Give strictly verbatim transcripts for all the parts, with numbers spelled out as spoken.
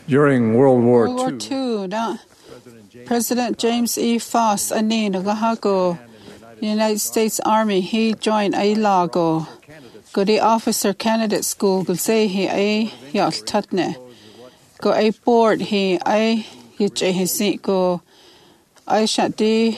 During World War World War Two, Two, na President James E. Foss ani nagahago United States Army he joined a lago go the officer candidate school go say he a yal tatne go a board he I hit he go I shot the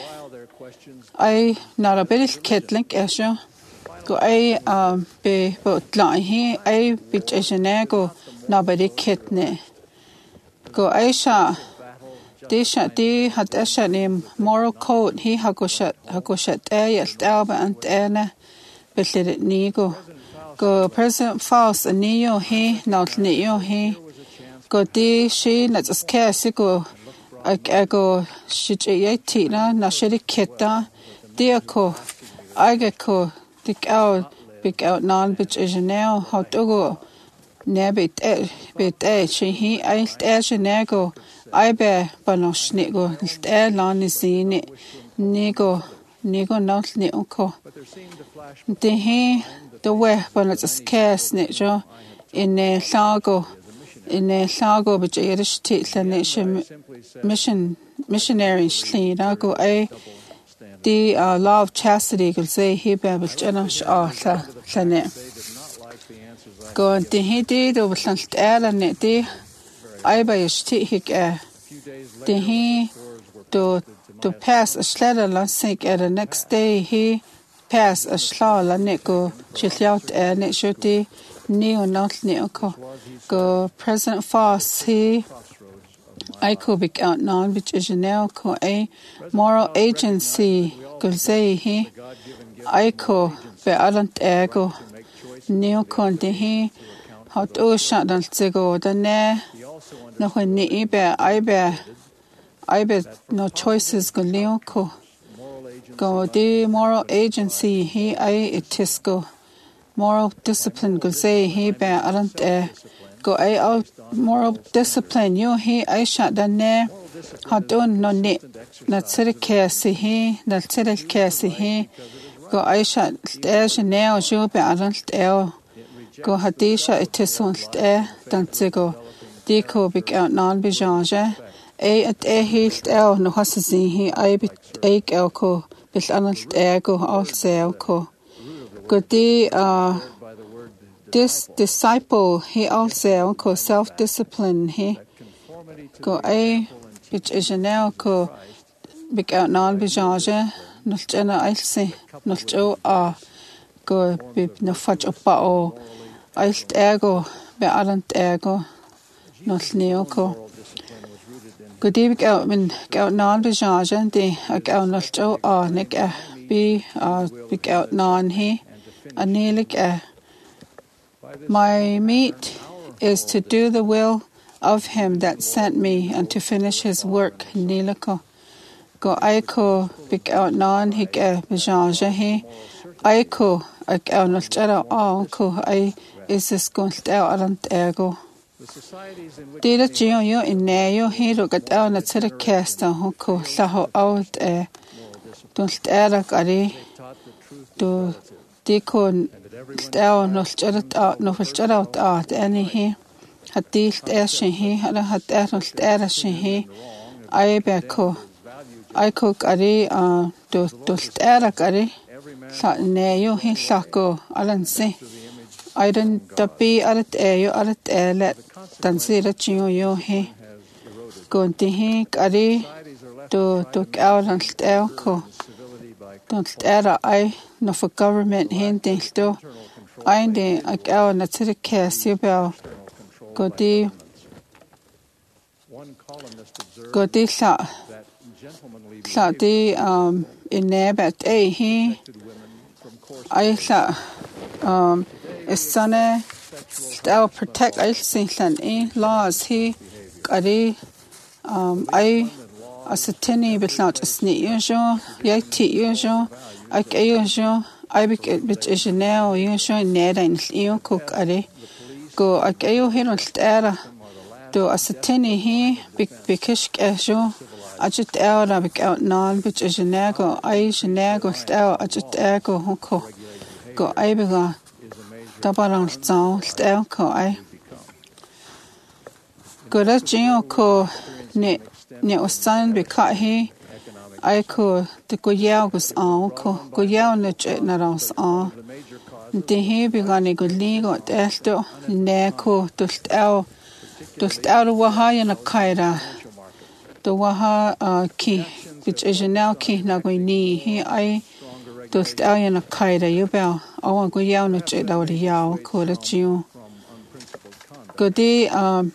I not a bit ketlink esho go I um be but line he I bit go nobody kitne go I shot Di sha di had esha nim moral code he hagoshat hagoshat ayat alba and ena belit nigo go President Faust and neo he not neo he go di she not as care go I go shit yeti na na shiri keta diako agako dik out big out non bitch is now how to go nebit bit eh she he I nego I be banos nego e lan is in nego nego not ne unko de he the way but it's a scarce nejo in a lago in a lago but irish nation mission missionary slina go I the uh, law of chastity will say he be able to oh la go and he did over st and it I by a stick uh the he to to pass a sled and sink at the next day he pass a slaw and it go chill out and it should be neo not neo go President Foss he I could be out non which is now co a moral agency could say he I could be alant ego neo conte he how to shut down to go the ne no when ni be I be I be no choices go neo co go the moral agency he I it is go moral discipline go say he be alant uh, go I out moral discipline you he I shut the ne how done no ni not sit case he not sit case he go I shut there's now you be alant el go hadisha it is on eh don't go deco big out non bijanje a at a hilt el no has he I bit a elko bil alant ego also ko go the uh this disciple he also ko self discipline he go a which is now ko big out non bijanje no jana I say no jo a go be no fudge up o Ailt ego be alant ego not neoko go dibig out min out non bijage de ag out not jo a nik a be a big out non he a nelik a my meat is to do the will of him that sent me and to finish his work neliko go aiko big out non hik a bijage he aiko ag out not jara a ko I is this going to alant ego did you you in neo he look at out at the cast ho ko laho out eh don't era gari do dikon down no chat out no chat out out any he had dealt as he had had erst era he I be ko I cook gari uh do do era gari sa neo he sako alan se I don't be at ayo at let dan see that you yo he going to he gari to to out and stay ko don't era I no for government hinting to I de I go na to the case you bell go di go di sa sa di um in there but eh he I sa um is sunne still protect I think and laws he gari um I as a tinny but not a sneak usual yeah tea usual I usual I be which is now usual ned and you cook are go I go here on stera do as a tinny he big bikish usual I just out I be out non which is nago I nago style I just go hoko go I be go Tabarang zao style ko I Gura jio ko ne ne osan be ka he ai ko te ko yao gus a ko ko yao ne che na ras a te he be ga ne go li go testo ne ko tult au tult au wa ha na kaira the waha ki which is now ki na go ni he ai tult au na kaira you ba awa go yao no che da ri yao ko le jio go di um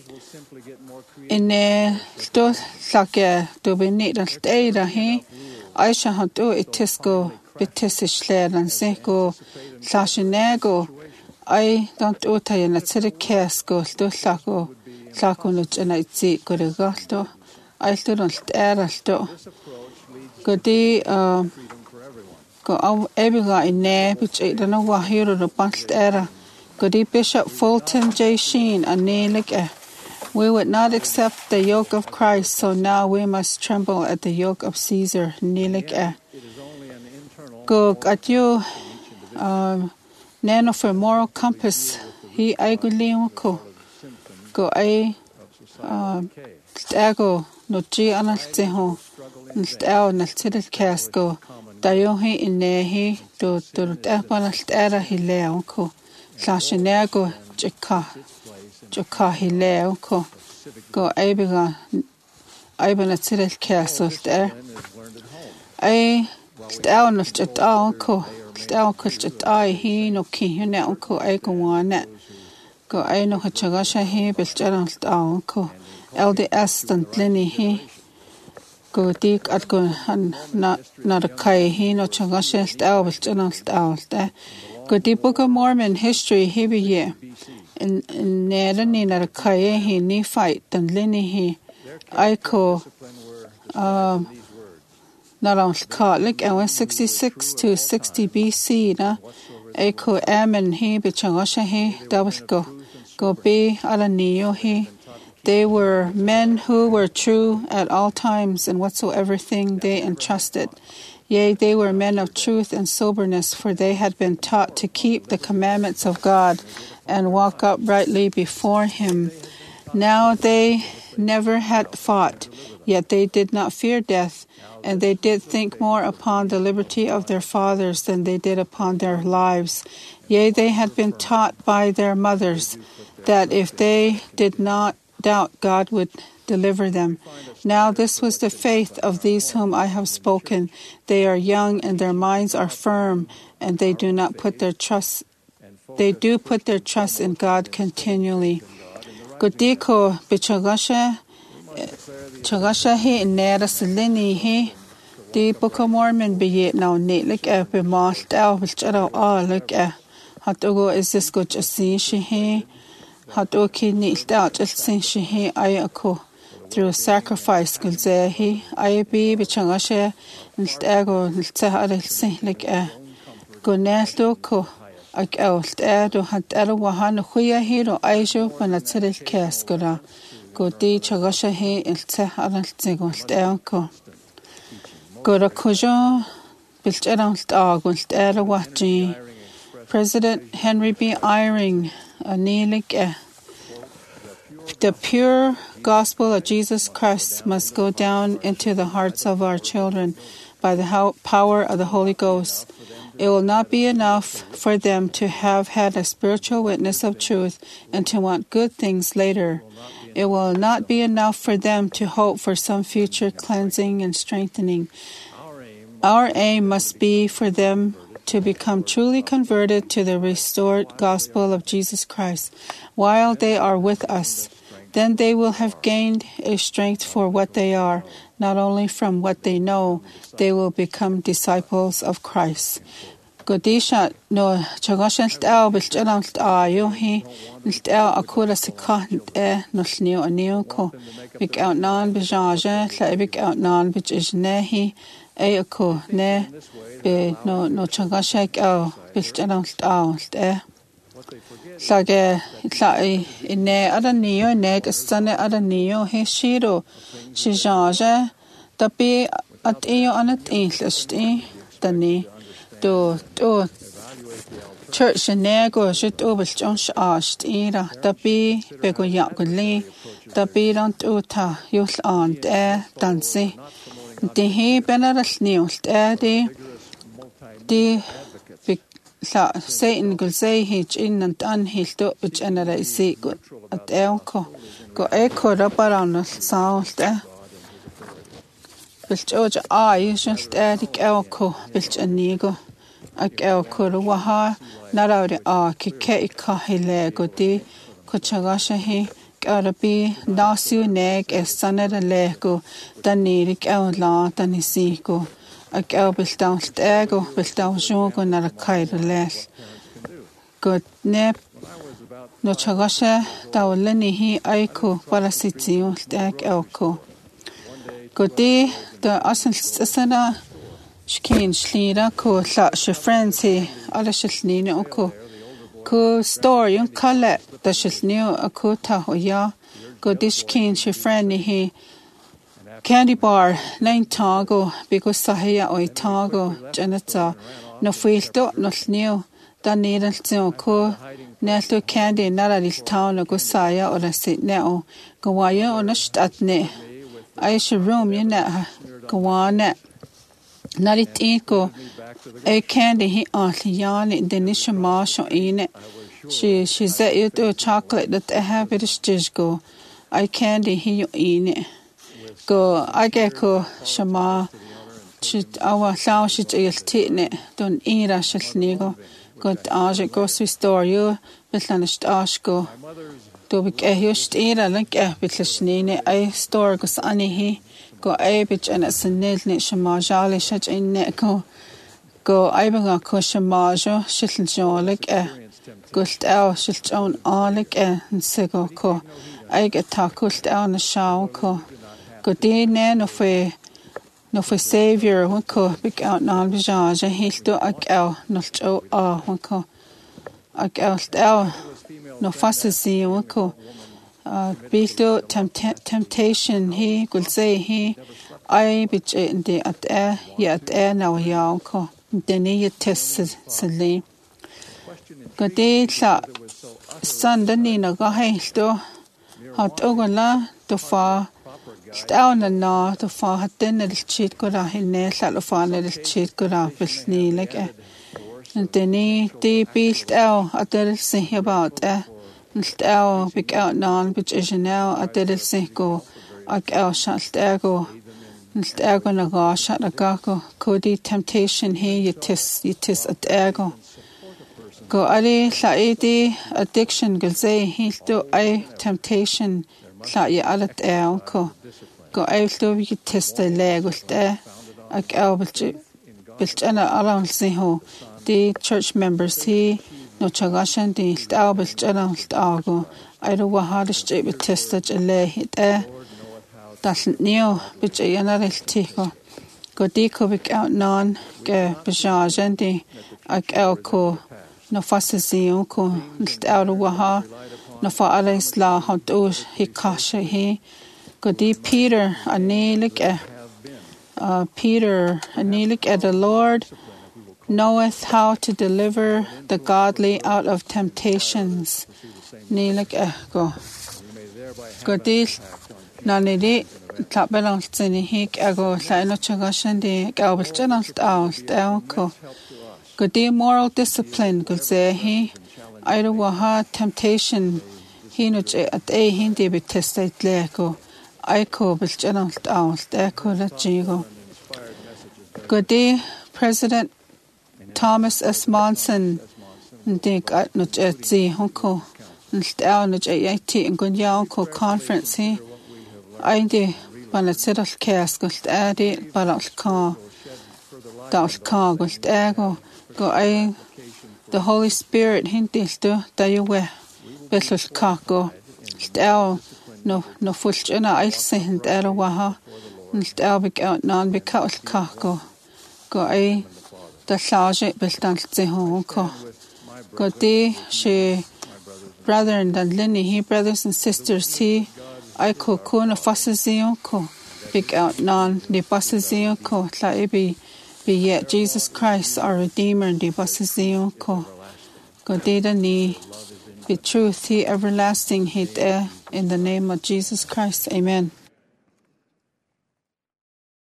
in ne sto sake to be ni da stay da he ai sha ha to itisko bitisish leran se go sashinego ai don't uta na tsire kesko sto sako sako no chena itsi ko re gasto ai sto don't era sto go di uh go au ebiga in ne which I don't know what hero the past era go di Bishop Fulton J. Sheen and ne we would not accept the yoke of Christ, so now we must tremble at the yoke of Caesar. Nilik go at you, um, nano for moral compass. He I go liunko go I, um, stago no G analteho, nstao naltid casco. Dayohi in nehi do do dapanal era he leonko. Slashinego jika. Joka hi leo ko go aibiga aibana tirel castle there ai stao no chat au ko stao ko chat ai hi no ki ne ko ai ko wana go ai no chaga sha hi bel charan stao ko L D S tan leni hi go dik at go na na kai hi no chaga sha stao bel charan stao there go di Book of Mormon history hi bi ye in in nera ni na kai he ni fight tan lini he I ko um na ka like I sixty-six to sixty B C na I ko amen he be changasha he double go go be ala niyo he they were men who were true at all times in whatsoever thing they entrusted. Yea, they were men of truth and soberness, for they had been taught to keep the commandments of God and walk uprightly before him. Now they never had fought, yet they did not fear death, and they did think more upon the liberty of their fathers than they did upon their lives. Yea, they had been taught by their mothers that if they did not doubt, God would deliver them. Now this was the faith of these whom I have spoken. They are young and their minds are firm, and they do not put their trust They do put their trust in God continually. Godiko bichagasha chagasha he nera selini he the Book of Mormon be yet now neat like a be malt out which are all like a hatogo is this good just see she he hatoki neat out just see she he ayako through sacrifice could say he I be bichagasha nstago nstahar see like a go nasto ko Ag out edo had ero wahan huya hero aisho panatil kaskora go di chagasha he ilte aralt go go ra kojo built around agult ero wachi President Henry B. Eyring anilik the pure gospel of Jesus Christ must go down into the hearts of our children by the power of the Holy Ghost. It will not be enough for them to have had a spiritual witness of truth and to want good things later. It will not be enough for them to hope for some future cleansing and strengthening. Our aim must be for them to become truly converted to the restored gospel of Jesus Christ while they are with us. Then they will have gained a strength for what they are. Not only from what they know, they will become disciples of Christ. Godisha no chagashan stao bilchalam stao he stao akura sikant e no sneo aneo ko big out non bijaja la big out non which is nehi e ako ne be no no chagashak au bilchalam stao ste sage sai ne adanio ne kasane adanio he shiro shijaja tapi at iyo anat inlasti tani to to church and nego should over Josh Asht era the be bego yakuli the be don't uta youth on there dancing the he benaras news there the the Satan could say hitch in and unhealed up which generate see good at elko go echo up around the sound there. Bilt oja ai just edik elko bilt anigo ag elko waha narawde a ki ke ka hele go di ko chagasha he arabi nasu neg esanera lego danirik ella danisiko ag el bilt downst ego bilt down jogo na kairo les go ne no chagasha dawleni hi aiko parasitio ag elko go di the asal sana shkin shlira ko la she friends he ala shlini ko ko story un kala the shlni ko ta hoya go dishkin she friend he candy bar nine tago because sahia oi tago janata no filto no sniu dan nidal tio ko nelto candy nara lil town go saya ora sit now go waya on statne I should room you know go on it not it eco a candy he only yarn in the initial marshal in it she she said you do chocolate that I have it is just go I candy he in it go I get go shama she our sound she just tin it don't eat a shnigo go to grocery store you with an go do we get just era like a bit shnine I store go ani he go a bit and it's a nil nit shama jale shach in net go go I banga ko shama jo shitl jo like a gult out shit on all like a sego ko I get takult out na shaw ko go de ne no fe no fe savior one ko big out na bijaja hilto ak out no jo a one ko ak out out no fasasi wako uh bilto temptation he could say he I bit in the at air yet air now ya ko deni test sali gade la sandani na ga hilto hat ogala to fa down and na to fa hatten el chit ko ra hinne la fa el chit ko ra bisni like and deni de built out adel say about eh Nstao big out non which is now a did go ag el shalt ego nstego na ga shat agako cody temptation he you tis you tis at ego go ali la edi addiction gul say he do I temptation la ya alat el ko go I do you tis the leg with there ag el bilt ana around say ho the church members he no chagashan di albel chana algo I do wahad straight with testage a lay hit eh doesn't neo which a yanarel tiko go diko big out non ge bajajan di ag elko no fasazio ko out waha no fa ales la hot os he kasha he go di Peter anelik uh Peter anelik at the Lord knoweth how to deliver the godly out of temptations. Nilik go. Godil nanidi tabelang tsini hik ago laino chagashandi gabelchanalt out elko. Godi moral discipline gul say he aido waha temptation hinuch at a hindi bitestate leko aiko belchanalt out eko la jigo. Godi President Thomas S. Monson dig at no jetzi honko nstao no jayati in gunyanko conference he aindi banatsidal kas gult adi balal ka dal ka gult ego go I the Holy Spirit hindilto dayowe besul ka go stao no no fulchana ailse hind era waha nstao big out non bikaul ka go go I the charge biltan tseho ko godi she brother and Lenny he brothers and sisters he I ko kona fasazio ko big out non de basazio ko la ibi be yet Jesus Christ our redeemer de basazio ko go data ni be truth he everlasting hit in the name of Jesus Christ. Amen.